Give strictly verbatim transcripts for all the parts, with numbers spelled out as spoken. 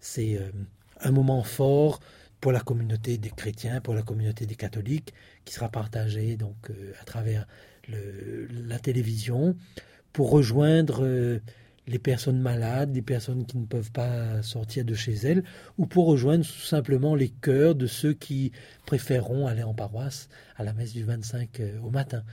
C'est euh, un moment fort pour la communauté des chrétiens, pour la communauté des catholiques, qui sera partagé donc euh, à travers le, la télévision, pour rejoindre euh, les personnes malades, les personnes qui ne peuvent pas sortir de chez elles, ou pour rejoindre tout simplement les cœurs de ceux qui préféreront aller en paroisse à la messe du vingt-cinq euh, au matin.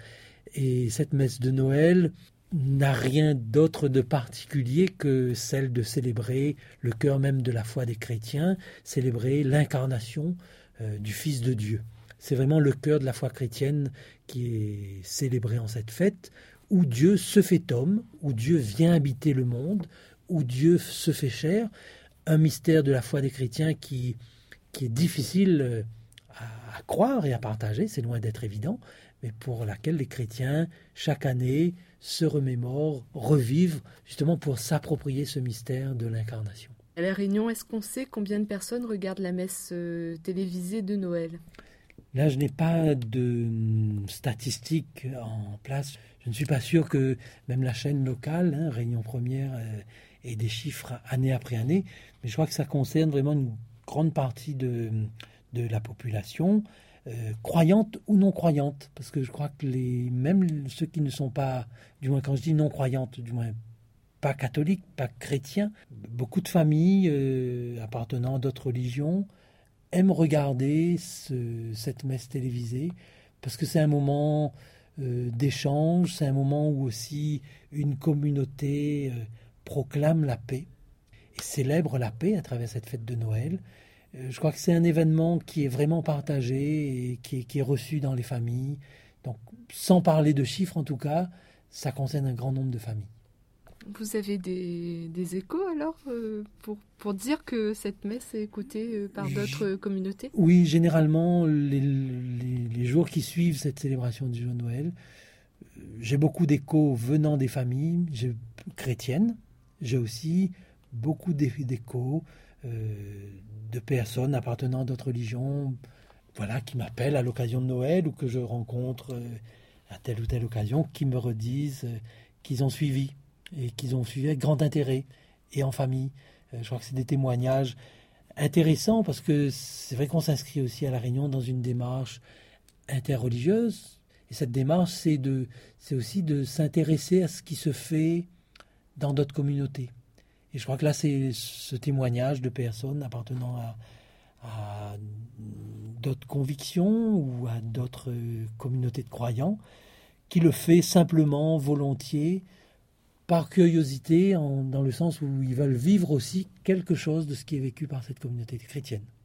Et cette messe de Noël n'a rien d'autre de particulier que celle de célébrer le cœur même de la foi des chrétiens, célébrer l'incarnation euh, du Fils de Dieu. C'est vraiment le cœur de la foi chrétienne qui est célébré en cette fête, où Dieu se fait homme, où Dieu vient habiter le monde, où Dieu se fait chair, un mystère de la foi des chrétiens qui, qui est difficile à, à croire et à partager, c'est loin d'être évident, mais pour laquelle les chrétiens, chaque année, se remémorent, revivent, justement pour s'approprier ce mystère de l'incarnation. À La Réunion, est-ce qu'on sait combien de personnes regardent la messe euh, télévisée de Noël ? Là, je n'ai pas de statistiques en place. Je ne suis pas sûr que même la chaîne locale, hein, Réunion Première, euh, ait des chiffres année après année, mais je crois que ça concerne vraiment une grande partie de, de la population, Euh, croyantes ou non croyantes, parce que je crois que les, même ceux qui ne sont pas, du moins quand je dis non croyantes, du moins pas catholiques, pas chrétiens, beaucoup de familles euh, appartenant à d'autres religions aiment regarder ce, cette messe télévisée, parce que c'est un moment euh, d'échange, c'est un moment où aussi une communauté euh, proclame la paix et célèbre la paix à travers cette fête de Noël. Je crois que c'est un événement qui est vraiment partagé et qui est, qui est reçu dans les familles. Donc, sans parler de chiffres en tout cas, ça concerne un grand nombre de familles. Vous avez des, des échos alors euh, pour, pour dire que cette messe est écoutée euh, par d'autres G- communautés ? Oui, généralement, les, les, les jours qui suivent cette célébration du jour de Noël, j'ai beaucoup d'échos venant des familles j'ai, chrétiennes. J'ai aussi beaucoup d'échos euh, de personnes appartenant à d'autres religions, voilà, qui m'appellent à l'occasion de Noël ou que je rencontre euh, à telle ou telle occasion, qui me redisent euh, qu'ils ont suivi et qu'ils ont suivi avec grand intérêt et en famille. Euh, je crois que c'est des témoignages intéressants parce que c'est vrai qu'on s'inscrit aussi à La Réunion dans une démarche interreligieuse. Et cette démarche, c'est, de, c'est aussi de s'intéresser à ce qui se fait dans d'autres communautés. Et je crois que là, c'est ce témoignage de personnes appartenant à, à d'autres convictions ou à d'autres communautés de croyants qui le fait simplement, volontiers, par curiosité, en, dans le sens où ils veulent vivre aussi quelque chose de ce qui est vécu par cette communauté chrétienne.